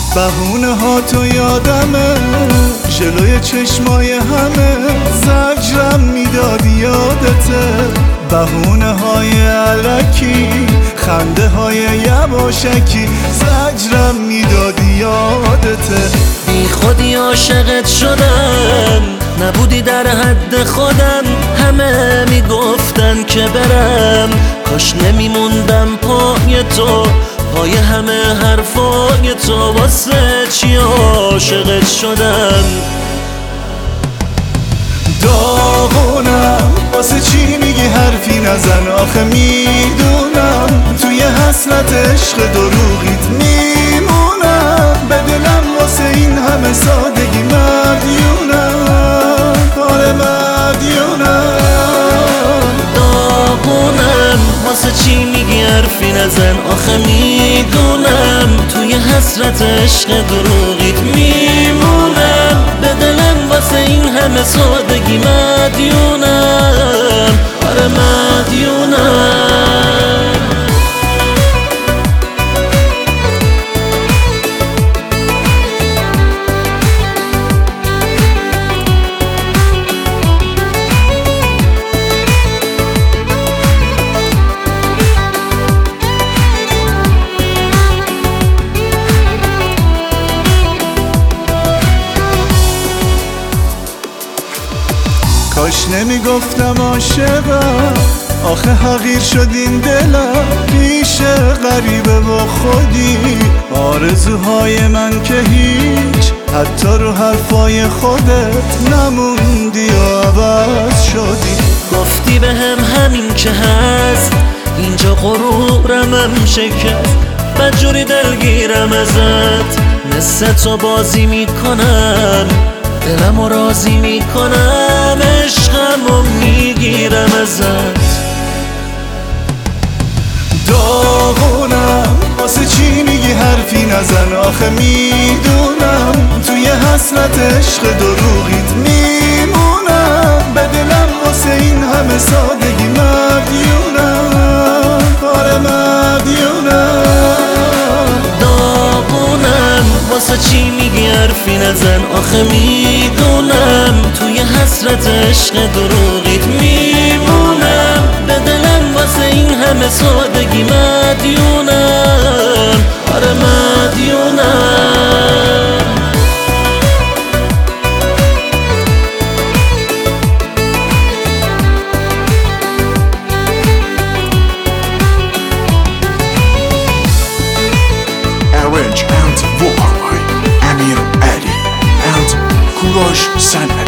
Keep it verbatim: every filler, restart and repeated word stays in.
بهونه ها تو یادمه، جلوی چشمای همه زجرم میدادی یادته. بهونه های علکی، خنده های یواشکی زجرم میدادی یادته. بی خودی عاشقت شدم، نبودی در حد خودم. همه میگفتن که برم، کاش نمیموندم پای تو، پای همه حرفای تو. واسه چی عاشقت شدم؟ داغونم، واسه چی میگی حرفی نزن؟ آخه میدونم توی حسرت عشق دروغیت میمونم. به دلم واسه این همه سادگی مدیونم، آره مدیونم. داغونم، واسه چی میگی حرفی نزن؟ آخه میدونم توی حسرت عشق دروغیت میمونم. به دلم واسه این همه سادگی مدیونم، آره مدیونم. کاش نمیگفتم عاشقم، آخه حقیر شد این دلم. پیش غریبه و خودی آرزوهای من که هیچ، حتی رو حرفای خودت نموندی و عوض شدی. گفتی به هم همین که هست، اینجا غرورم هم شکست. بدجوری دلگیرم ازت، مثل تو بازی میکنم، دلم رو راضی میکنم، عشقم رو میگیرم ازت. داغونم، واسه چی میگی حرفی نزن؟ آخه میدونم توی حسرت عشق دروغیت میمونم. به دلم واسه این همه سادگی مدیونم، آره مدیونم. داغونم، واسه چی میگی حرفی نزن؟ آخه میدونم توی حسرت عشق دروغیت میمونم. به دلم واسه این همه سادگی مدیونم، آره مدیونم. Arrange and vocal by Amir Ali and Kurosh San